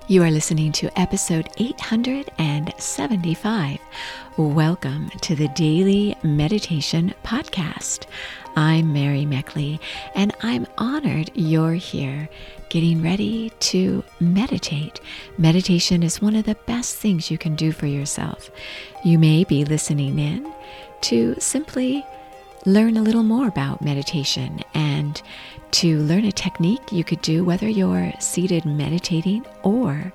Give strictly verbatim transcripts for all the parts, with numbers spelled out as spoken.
You are listening to episode eight hundred seventy-five. Welcome to the Daily Meditation Podcast. I'm Mary Meckley, and I'm honored you're here getting ready to meditate. Meditation is one of the best things you can do for yourself. You may be listening in to simply learn a little more about meditation and to learn a technique you could do whether you're seated meditating or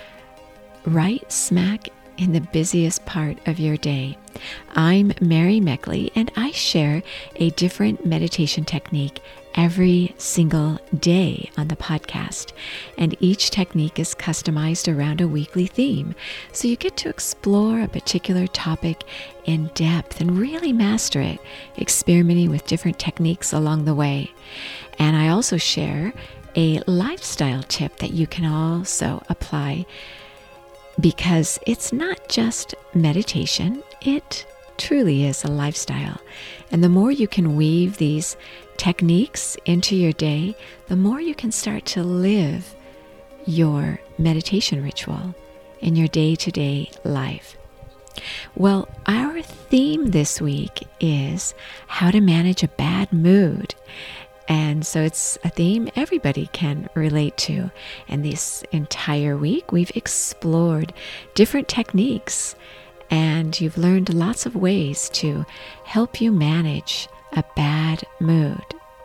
right smack in the busiest part of your day. I'm Mary Meckley, and I share a different meditation technique every single day on the podcast. And each technique is customized around a weekly theme. So you get to explore a particular topic in depth and really master it, experimenting with different techniques along the way. And I also share a lifestyle tip that you can also apply, because it's not just meditation, it truly is a lifestyle. And the more you can weave these techniques into your day, the more you can start to live your meditation ritual in your day-to-day life. Well, our theme this week is how to manage a bad mood. And so it's a theme everybody can relate to. And this entire week, we've explored different techniques, and you've learned lots of ways to help you manage a bad mood.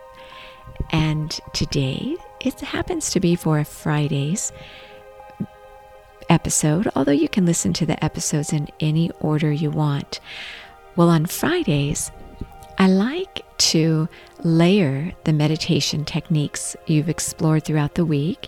And today, it happens to be for a Friday's episode, although you can listen to the episodes in any order you want. Well, on Fridays, I like to layer the meditation techniques you've explored throughout the week,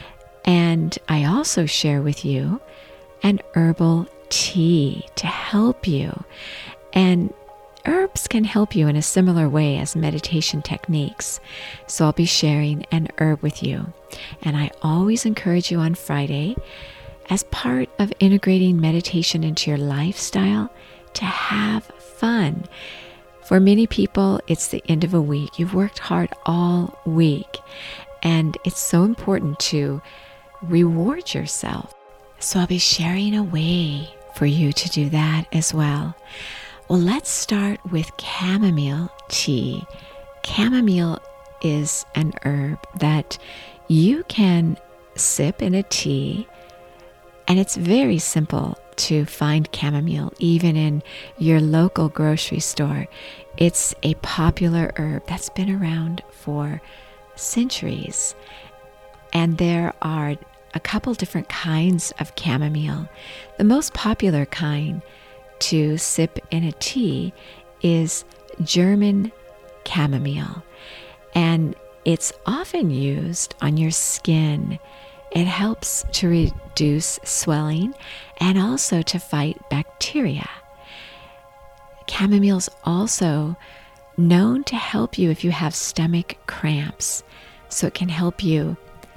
and I also share with you an herbal tea to help you. And herbs can help you in a similar way as meditation techniques. So I'll be sharing an herb with you. And I always encourage you on Friday, as part of integrating meditation into your lifestyle, to have fun. For many people, it's the end of a week. You've worked hard all week, and it's so important to reward yourself. So I'll be sharing a way for you to do that as well. Well, let's start with chamomile tea. Chamomile is an herb that you can sip in a tea, and it's very simple to find chamomile even in your local grocery store. It's a popular herb that's been around for centuries, and there are a couple different kinds of chamomile. The most popular kind to sip in a tea is German chamomile, and it's often used on your skin. It helps to reduce swelling and also to fight bacteria. Chamomile is also known to help you if you have stomach cramps, so it can help you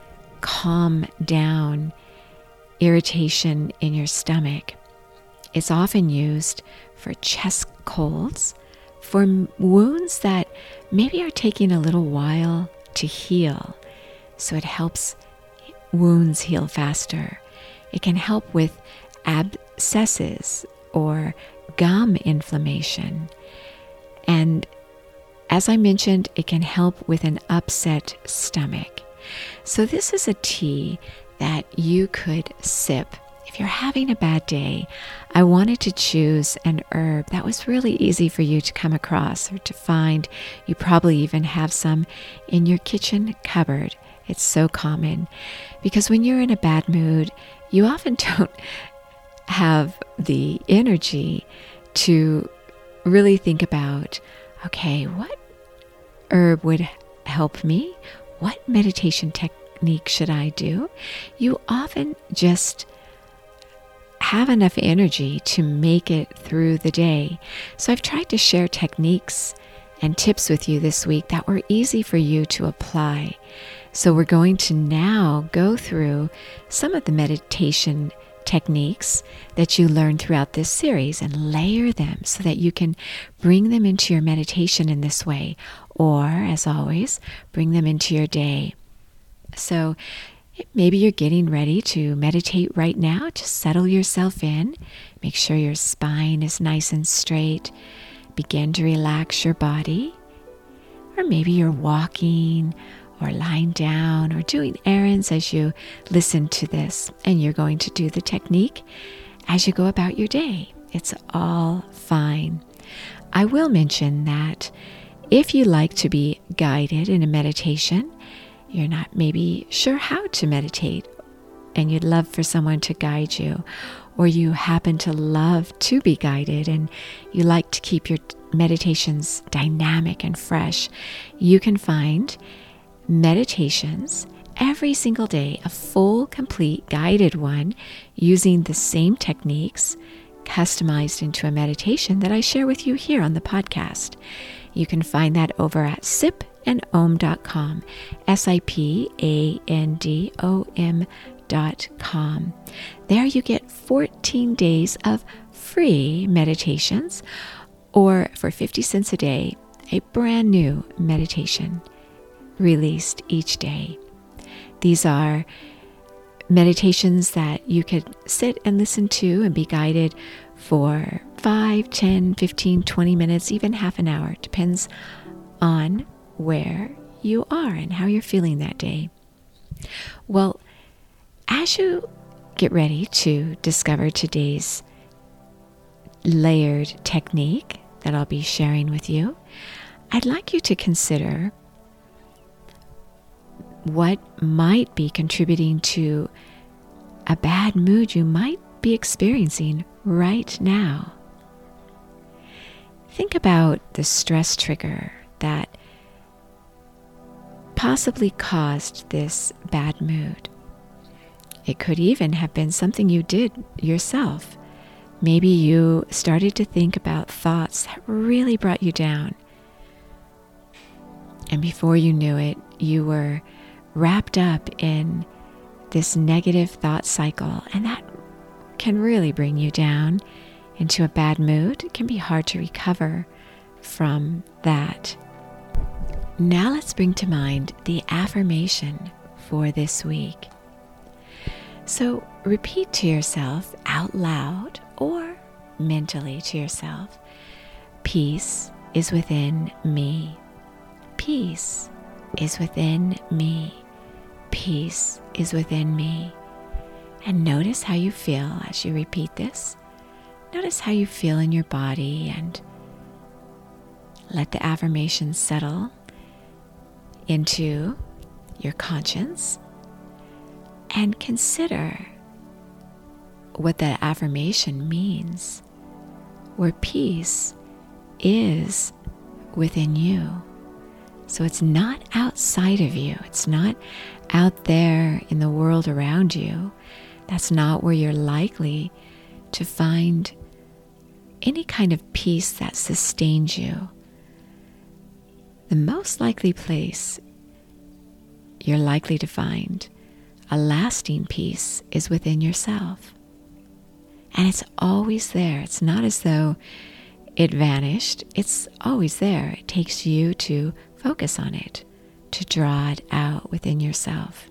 calm down irritation in your stomach. It's often used for chest colds, for wounds that maybe are taking a little while to heal, so it helps wounds heal faster. It can help with abscesses or gum inflammation. And as I mentioned, it can help with an upset stomach. So this is a tea that you could sip. If you're having a bad day, I wanted to choose an herb that was really easy for you to come across or to find. You probably even have some in your kitchen cupboard. It's so common, because when you're in a bad mood, you often don't have the energy to really think about, okay, what herb would help me? What meditation technique should I do? You often just have enough energy to make it through the day. So I've tried to share techniques and tips with you this week that were easy for you to apply. So we're going to now go through some of the meditation techniques that you learned throughout this series and layer them so that you can bring them into your meditation in this way, or, as always, bring them into your day. So Maybe you're getting ready to meditate right now. Just settle yourself in. Make sure your spine is nice and straight. Begin to relax your body. Or maybe you're walking or lying down or doing errands as you listen to this, and you're going to do the technique as you go about your day. It's all fine. I will mention that if you like to be guided in a meditation, you're not maybe sure how to meditate, and you'd love for someone to guide you, or you happen to love to be guided and you like to keep your meditations dynamic and fresh, you can find meditations every single day, a full, complete, guided one using the same techniques customized into a meditation that I share with you here on the podcast. You can find that over at sip and om dot com, S I P A N D O M dot com. There you get fourteen days of free meditations, or for fifty cents a day, a brand new meditation released each day. These are meditations that you could sit and listen to and be guided for five, ten, fifteen, twenty minutes, even half an hour. Depends on where you are and how you're feeling that day. Well, as you get ready to discover today's layered technique that I'll be sharing with you, I'd like you to consider what might be contributing to a bad mood you might be experiencing right now. Think about the stress trigger that possibly caused this bad mood. It could even have been something you did yourself. Maybe you started to think about thoughts that really brought you down. And before you knew it, you were wrapped up in this negative thought cycle, and that can really bring you down into a bad mood. It can be hard to recover from that. Now let's bring to mind the affirmation for this week. So repeat to yourself out loud or mentally to yourself, peace is within me. Peace is within me. Peace is within me. And notice how you feel as you repeat this. Notice how you feel in your body, and let the affirmation settle into your conscience, and consider what that affirmation means, where peace is within you. So it's not outside of you. It's not out there in the world around you. That's not where you're likely to find any kind of peace that sustains you. The most likely place you're likely to find a lasting peace is within yourself. And it's always there. It's not as though it vanished. It's always there. It takes you to focus on it, to draw it out within yourself.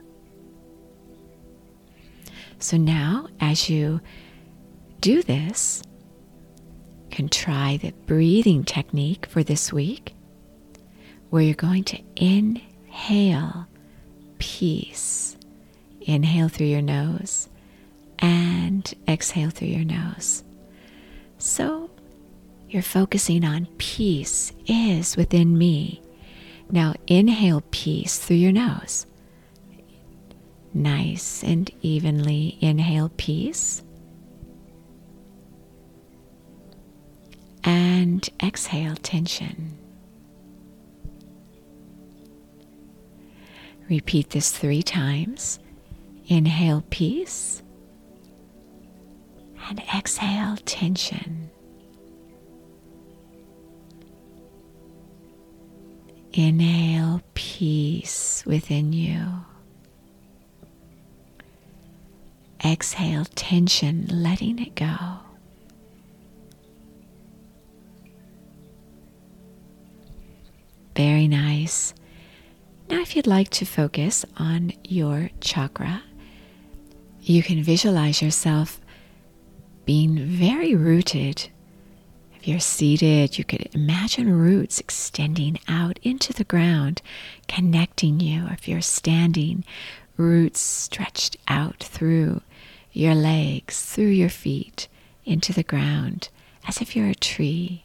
So now, as you do this, you can try the breathing technique for this week, where you're going to inhale peace. Inhale through your nose and exhale through your nose. So you're focusing on peace is within me. Now inhale peace through your nose. Nice and evenly inhale peace. And exhale tension. Repeat this three times. Inhale peace. And exhale tension. Inhale peace within you. Exhale tension, letting it go. Very nice. Now, if you'd like to focus on your chakra, you can visualize yourself being very rooted. If you're seated, you could imagine roots extending out into the ground, connecting you. If you're standing, roots stretched out through your legs, through your feet, into the ground, as if you're a tree.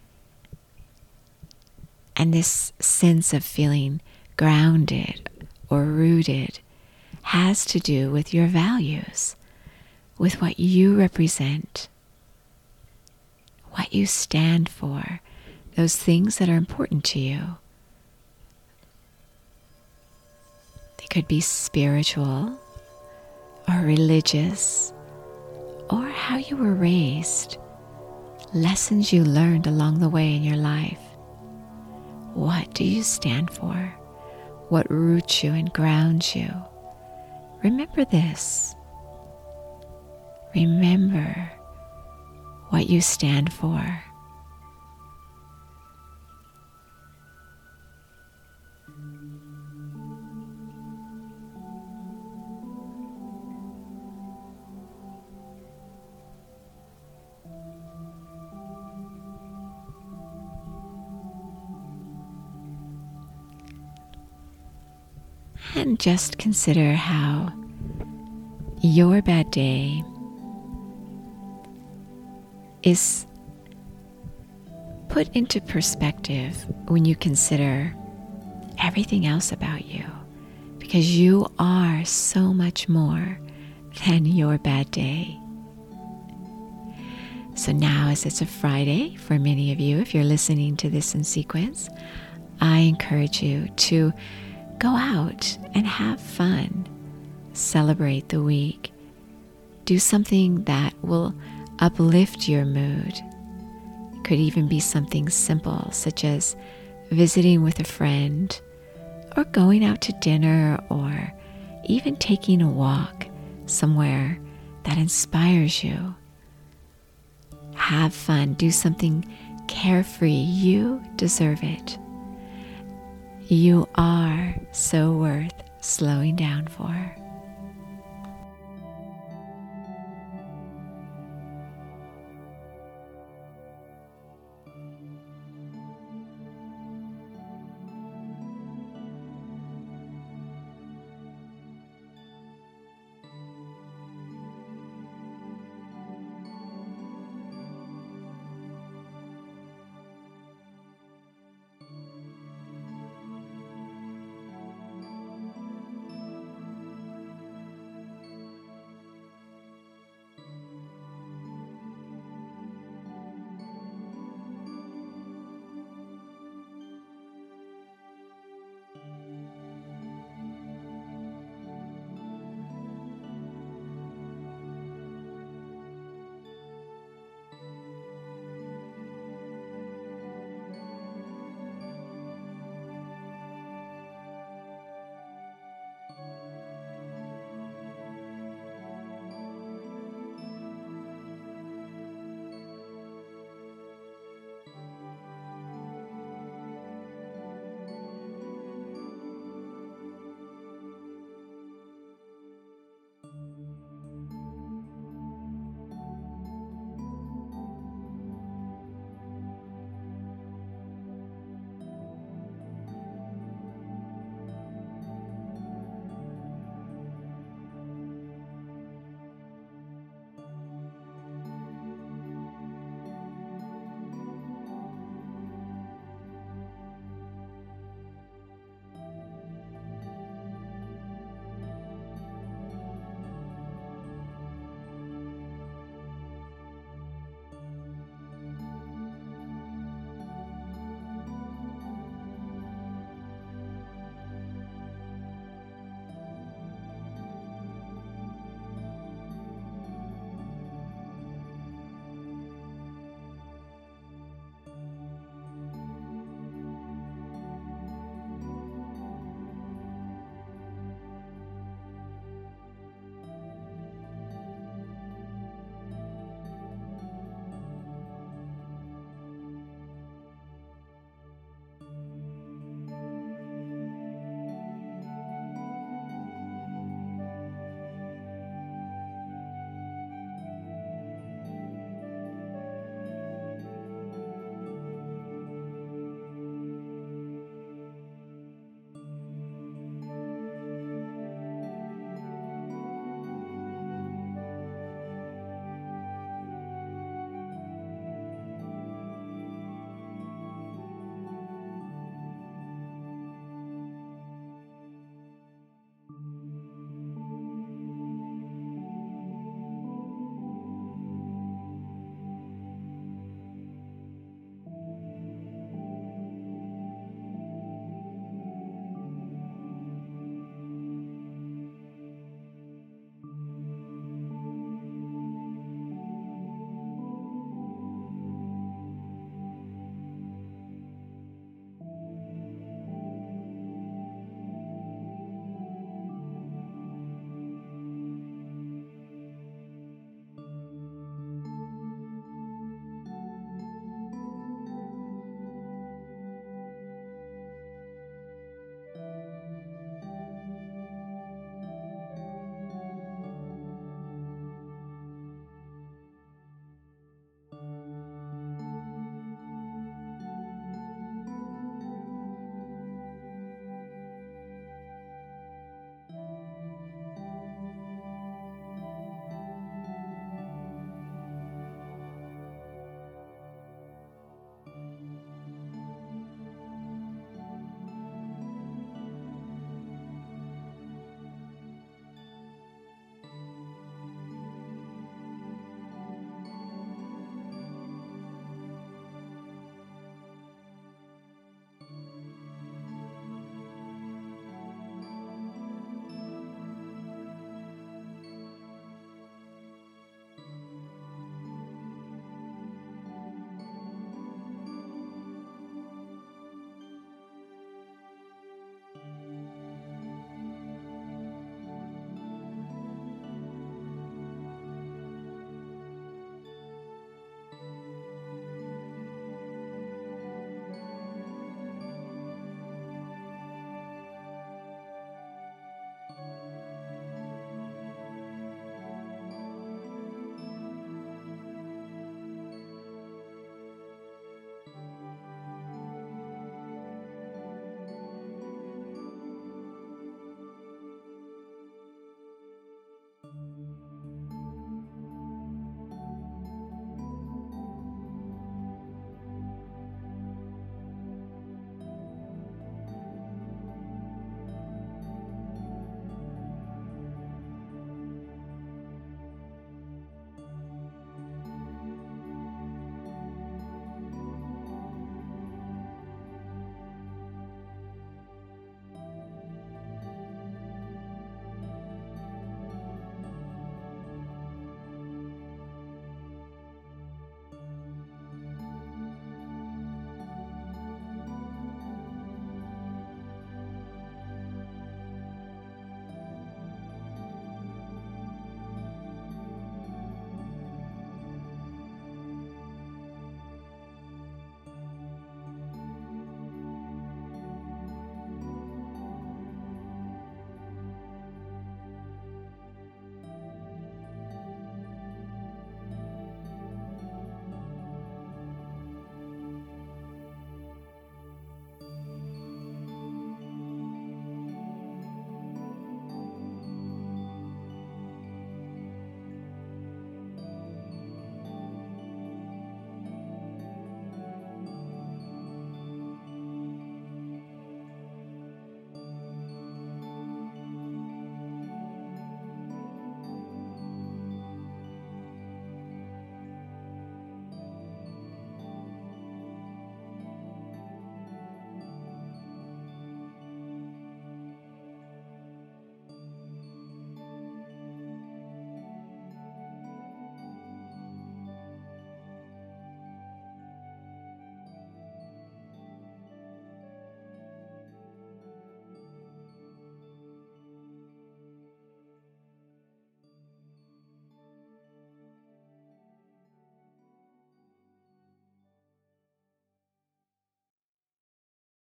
And this sense of feeling grounded or rooted has to do with your values, with what you represent, what you stand for, those things that are important to you. They could be spiritual or religious, or how you were raised, lessons you learned along the way in your life. What do you stand for? What roots you and grounds you? Remember this. Remember what you stand for. And just consider how your bad day is put into perspective when you consider everything else about you, because you are so much more than your bad day. So now, as it's a Friday for many of you, if you're listening to this in sequence, I encourage you to go out and have fun. Celebrate the week. Do something that will uplift your mood. It could even be something simple, such as visiting with a friend, or going out to dinner, or even taking a walk somewhere that inspires you. Have fun. Do something carefree. You deserve it. You are so worth slowing down for.